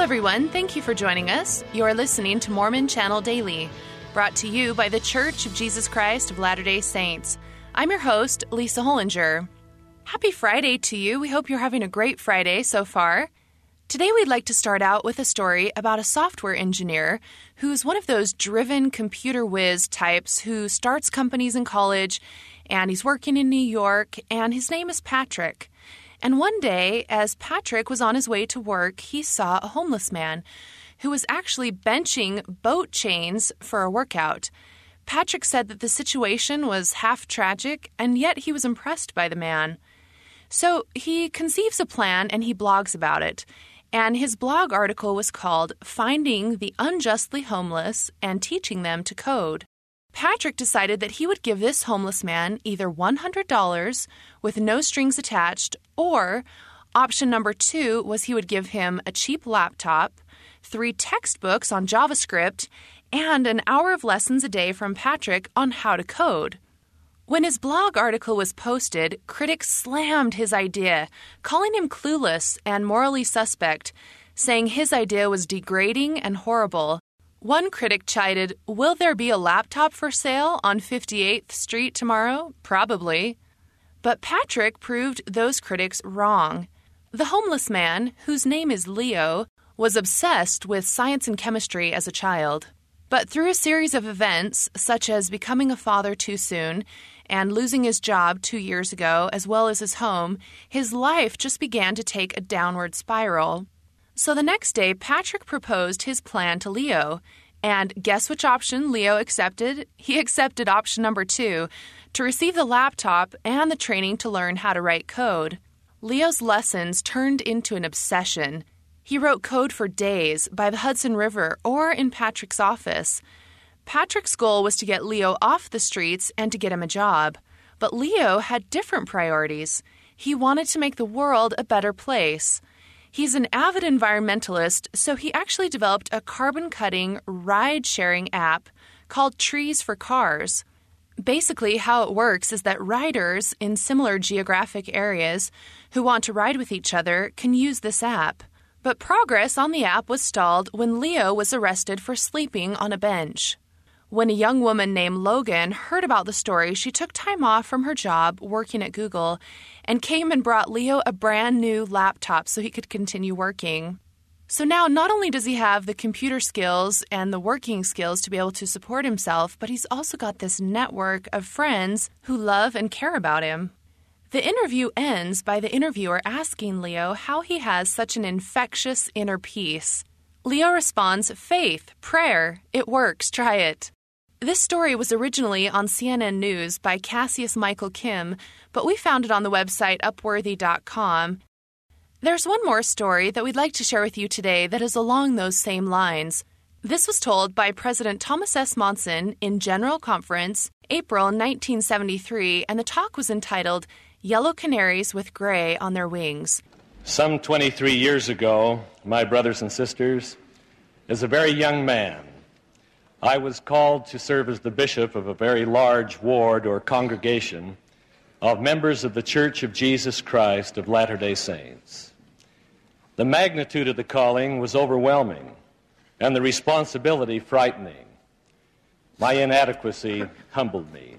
everyone. Thank you for joining us. You're listening to Mormon Channel Daily, brought to you by the Church of Jesus Christ of Latter-day Saints. I'm your host, Lisa Hollinger. Happy Friday to you. We hope you're having a great Friday so far. Today we'd like to start out with a story about a software engineer who's one of those driven computer whiz types who starts companies in college, and he's working in New York, and his name is Patrick. And one day, as Patrick was on his way to work, he saw a homeless man who was actually benching boat chains for a workout. Patrick said that the situation was half tragic, and yet he was impressed by the man. So he conceives a plan and he blogs about it. And his blog article was called Finding the Unjustly Homeless and Teaching Them to Code. Patrick decided that he would give this homeless man either $100 with no strings attached, or option number 2 was he would give him a cheap laptop, 3 textbooks on JavaScript, and an hour of lessons a day from Patrick on how to code. When his blog article was posted, critics slammed his idea, calling him clueless and morally suspect, saying his idea was degrading and horrible. One critic chided, "Will there be a laptop for sale on 58th Street tomorrow? Probably." But Patrick proved those critics wrong. The homeless man, whose name is Leo, was obsessed with science and chemistry as a child. But through a series of events, such as becoming a father too soon and losing his job 2 years ago, as well as his home, his life just began to take a downward spiral. So the next day, Patrick proposed his plan to Leo. And guess which option Leo accepted? He accepted option number 2, to receive the laptop and the training to learn how to write code. Leo's lessons turned into an obsession. He wrote code for days by the Hudson River or in Patrick's office. Patrick's goal was to get Leo off the streets and to get him a job. But Leo had different priorities. He wanted to make the world a better place. He's an avid environmentalist, so he actually developed a carbon-cutting, ride-sharing app called Trees for Cars. Basically, how it works is that riders in similar geographic areas who want to ride with each other can use this app. But progress on the app was stalled when Leo was arrested for sleeping on a bench. When a young woman named Logan heard about the story, she took time off from her job working at Google and came and brought Leo a brand new laptop so he could continue working. So now not only does he have the computer skills and the working skills to be able to support himself, but he's also got this network of friends who love and care about him. The interview ends by the interviewer asking Leo how he has such an infectious inner peace. Leo responds, "Faith, prayer, it works, try it." This story was originally on CNN News by Cassius Michael Kim, but we found it on the website Upworthy.com. There's one more story that we'd like to share with you today that is along those same lines. This was told by President Thomas S. Monson in General Conference, April 1973, and the talk was entitled, "Yellow Canaries with Gray on Their Wings." Some 23 years ago, my brothers and sisters, as a very young man, I was called to serve as the bishop of a very large ward or congregation of members of the Church of Jesus Christ of Latter-day Saints. The magnitude of the calling was overwhelming and the responsibility frightening. My inadequacy humbled me.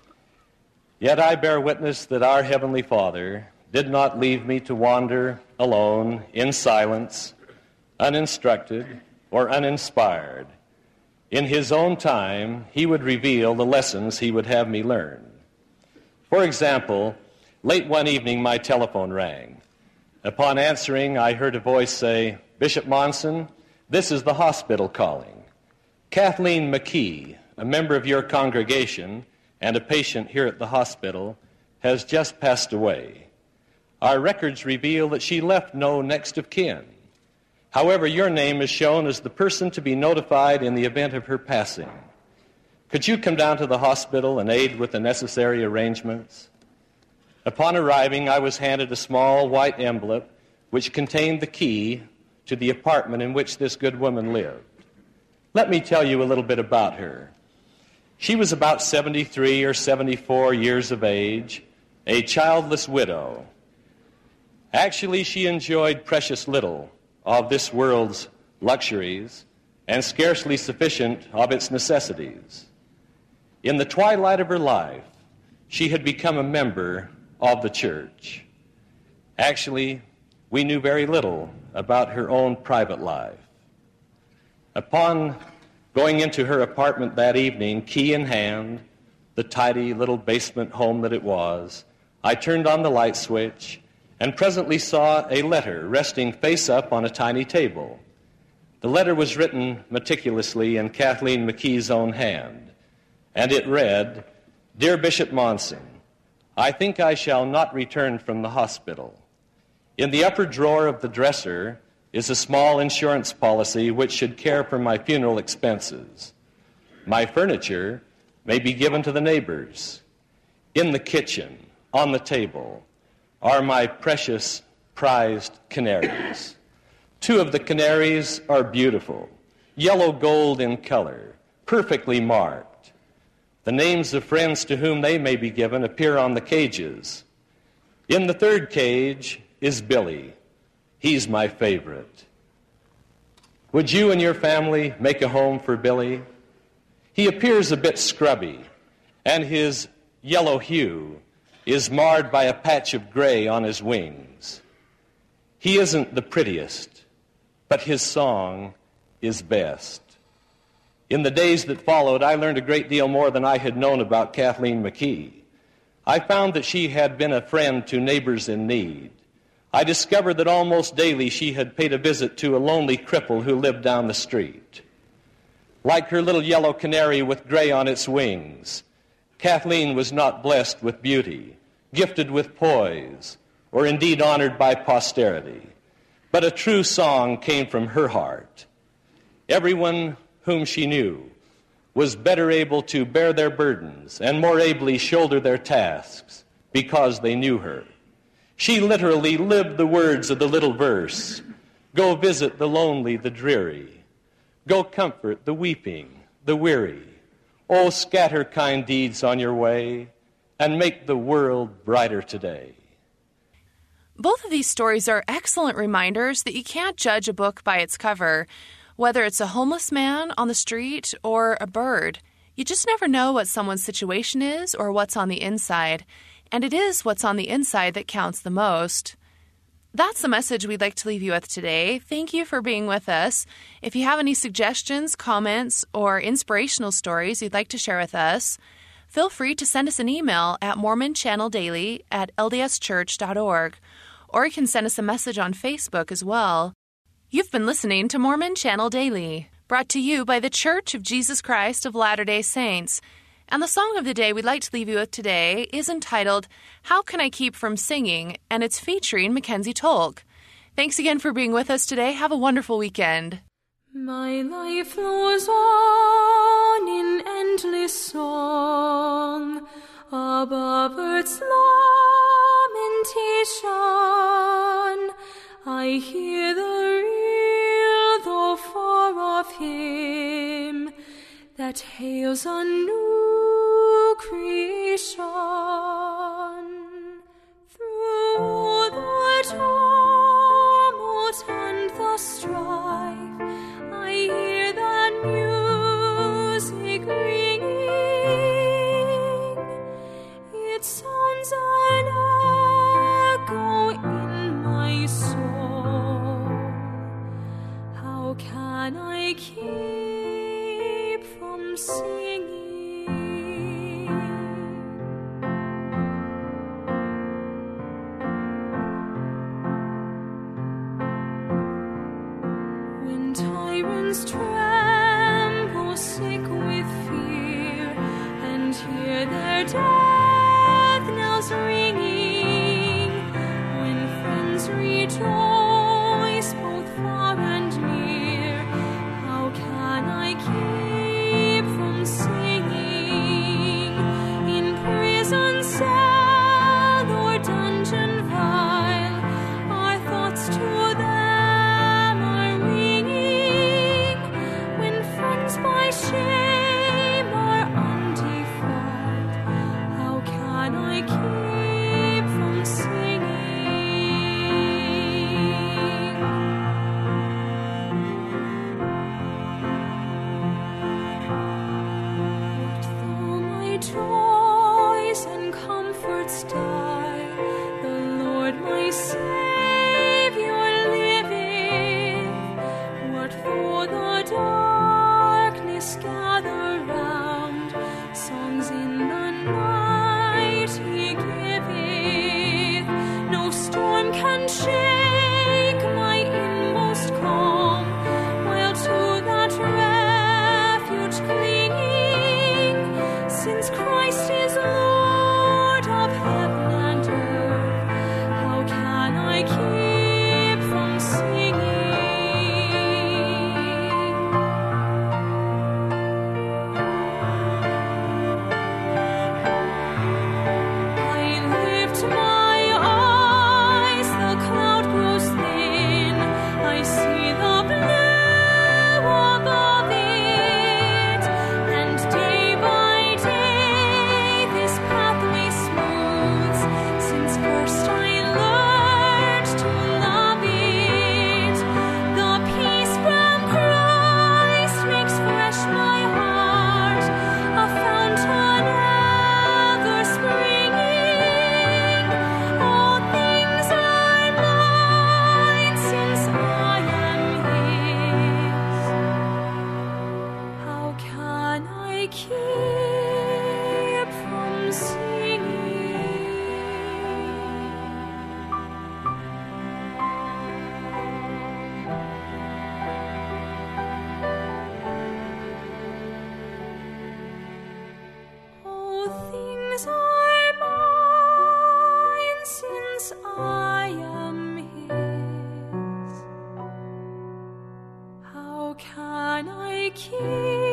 Yet I bear witness that our Heavenly Father did not leave me to wander alone in silence, uninstructed or uninspired. In His own time, He would reveal the lessons He would have me learn. For example, late one evening my telephone rang. Upon answering, I heard a voice say, "Bishop Monson, this is the hospital calling. Kathleen McKee, a member of your congregation and a patient here at the hospital, has just passed away. Our records reveal that she left no next of kin. However, your name is shown as the person to be notified in the event of her passing. Could you come down to the hospital and aid with the necessary arrangements?" Upon arriving, I was handed a small white envelope which contained the key to the apartment in which this good woman lived. Let me tell you a little bit about her. She was about 73 or 74 years of age, a childless widow. Actually, she enjoyed precious little of this world's luxuries and scarcely sufficient of its necessities. In the twilight of her life, she had become a member of the church. Actually, we knew very little about her own private life. Upon going into her apartment that evening, key in hand, the tidy little basement home that it was, I turned on the light switch and presently saw a letter resting face up on a tiny table. The letter was written meticulously in Kathleen McKee's own hand, and it read, "Dear Bishop Monson, I think I shall not return from the hospital. In the upper drawer of the dresser is a small insurance policy which should care for my funeral expenses. My furniture may be given to the neighbors. In the kitchen, on the table, are my precious prized canaries. 2 of the canaries are beautiful, yellow gold in color, perfectly marked. The names of friends to whom they may be given appear on the cages. In the 3rd cage is Billy. He's my favorite. Would you and your family make a home for Billy? He appears a bit scrubby, and his yellow hue is marred by a patch of gray on his wings. He isn't the prettiest, but his song is best." In the days that followed, I learned a great deal more than I had known about Kathleen McKee. I found that she had been a friend to neighbors in need. I discovered that almost daily she had paid a visit to a lonely cripple who lived down the street. Like her little yellow canary with gray on its wings, Kathleen was not blessed with beauty, gifted with poise, or indeed honored by posterity. But a true song came from her heart. Everyone whom she knew was better able to bear their burdens and more ably shoulder their tasks because they knew her. She literally lived the words of the little verse, "Go visit the lonely, the dreary. Go comfort the weeping, the weary. Oh, scatter kind deeds on your way and make the world brighter today." Both of these stories are excellent reminders that you can't judge a book by its cover, whether it's a homeless man on the street or a bird. You just never know what someone's situation is or what's on the inside, and it is what's on the inside that counts the most. That's the message we'd like to leave you with today. Thank you for being with us. If you have any suggestions, comments, or inspirational stories you'd like to share with us, feel free to send us an email at mormonchanneldaily@ldschurch.org, or you can send us a message on Facebook as well. You've been listening to Mormon Channel Daily, brought to you by the Church of Jesus Christ of Latter-day Saints. And the song of the day we'd like to leave you with today is entitled, "How Can I Keep From Singing?" and it's featuring Mackenzie Tolk. Thanks again for being with us today. Have a wonderful weekend. My life flows on in endless song, above earth's lamentation. I hear the real, though far off hymn, that hails a new creation. Through the tumult and the strife, I hear that music ringing. It sounds an echo in my soul. How can I keep from singing? shake my inmost calm, while to that refuge clinging, since Christ is Lord of heaven and earth, how can I keep from singing? I lift my eyes, the cloud grows thin, I see the blue above it, and day by day this pathway smooths, since first I learned to love it. The peace from Christ makes fresh my heart, a fountain ever springing. All things are mine since I am His. How can I keep from singing? All things are mine since I am His. How can I keep